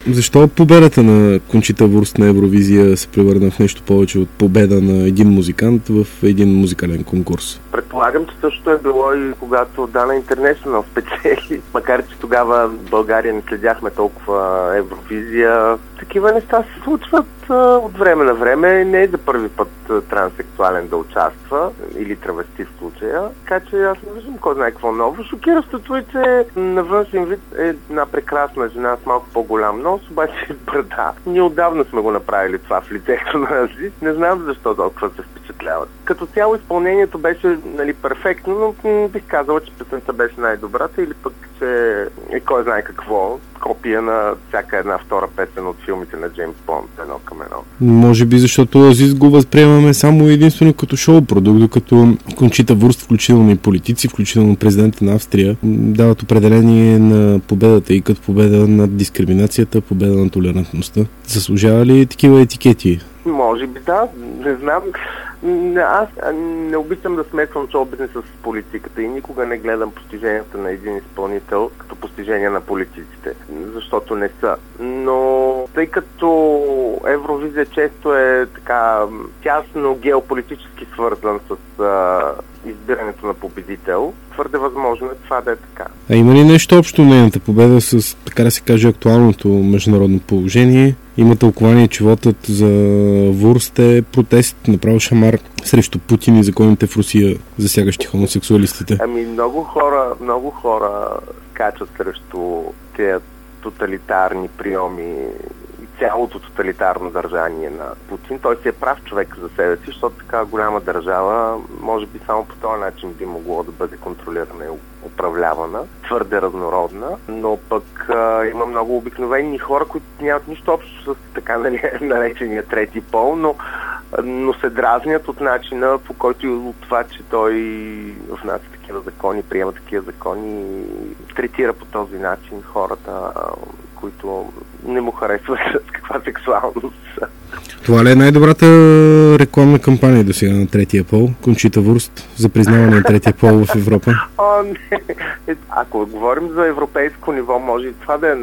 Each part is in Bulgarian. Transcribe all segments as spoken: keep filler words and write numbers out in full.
Защо победата на Кончита Вурст на Евровизия се превърна в нещо повече от победа на един музикант в един музикален конкурс? Предполагам, че също е било и когато Дана Интернешнъл спечели, макар че тогава в България не следяхме толкова Евровизия. Такива неща се случват а, от време на време. Не е за първи път а, транссексуален да участва или травести в случая. Така че аз не виждам кой знае какво ново. Шокиращото е, че на външен вид е една прекрасна жена с малко по-голям нос, обаче брада. Ние отдавна сме го направили това в лицето на Азис. Не знам защо толкова се впечатляват. Като цяло изпълнението беше, нали, перфектно, но м- бих казала, че песента беше най-добрата или пък, че е кой знае какво. Копия на всяка една втора песен от филмите на Джеймс Бонд, едно към едно. Може би защото Азис го възприемаме само единствено като шоу-продукт, докато Кончита Вурст, включително и политици, включително президента на Австрия, дават определение на победата и като победа над дискриминацията, победа на толерантността. Заслужава ли такива етикети? Може би да, не знам. Аз не обичам да смесвам шоу-бизнеса с политиката и никога не гледам постиженията на един изпълнител като постижения на политиците, защото не са. Но тъй като Евровизия често е така тясно геополитически свързан с а, избирането на победител, твърде възможно е това да е така. А има ли нещо общо нейната победа с, така да се каже, актуалното международно положение? Има тълкование, че вотът за Вурст е протест, направо шамар срещу Путин и законите в Русия, засягащи хомосексуалистите. Ами много хора, много хора скачат срещу тези тоталитарни приеми и цялото тоталитарно държание на Путин. Той си е прав човек за себе си, защото така голяма държава, може би само по този начин би могло да бъде контролирана и управлявана, твърде разнородна, но пък а, има много обикновени хора, които нямат нищо общо с така наречения трети пол, но, но се дразнят от начина, по който и от това, че той внася такива закони, приема такива закони и третира по този начин хората, които не му харесват с каква сексуалност са. Това ли е най-добрата рекламна кампания до сега на третия пол? Кончита Вурст за признаване на третия пол в Европа? О, не. Ако говорим за европейско ниво, може и това да е,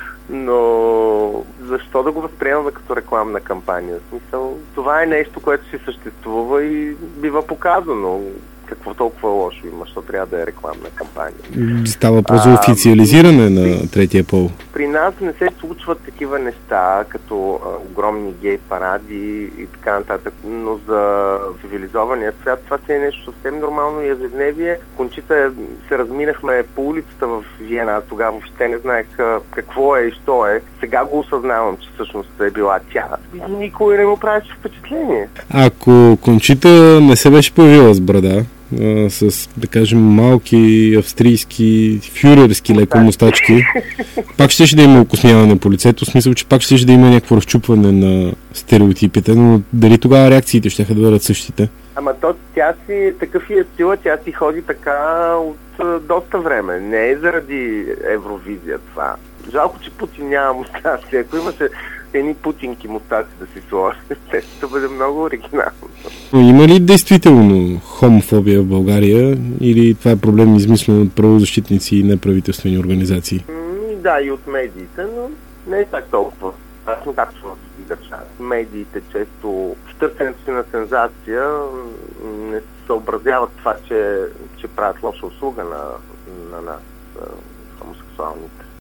но защо да го възприемаме като рекламна кампания? В смисъл, това е нещо, което си съществува и бива показано. Какво толкова лошо има, защото трябва да е рекламна кампания. Става просто официализиране а, на третия пол. При нас не се случват такива неща, като а, огромни гей паради и така нататък, но за цивилизования свят това си е нещо съвсем нормално и ежедневие. Кончита се разминахме по улицата в Виена, тогава въобще не знаех какво е и що е. Сега го осъзнавам, че всъщност е била тя. Никой не му правеше впечатление. Ако Кончита не се беше появила с брада, А, с, да кажем, малки австрийски фюрерски леко мустачки, пак ще да има окосмяване по лицето, в смисъл, че пак ще да има някакво разчупване на стереотипите, но дали тогава реакциите ще да бъдат същите? Ама то тя си, такъв и е стила, тя си ходи така от а, доста време. Не е заради Евровизия това. Жалко, че Путин няма мустаци. Ако имаше едни путинки мустаци да си сложи, ще бъде много оригинално. Има ли действително хомофобия в България или това е проблем измислен от правозащитници и неправителствени организации? М, да, и от медиите, но не е так толкова. Аз не както в държави. Медиите често в търсенето си на сензация не съобразяват това, че, че правят лоша услуга на, на нас, хомосексуалните.